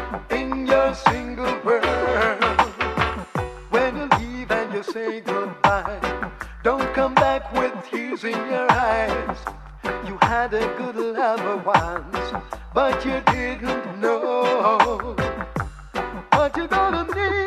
in your single world. When you leave and you say goodbye, don't come back with tears in your eyes. You had a good lover once, but you didn't know what you're gonna need.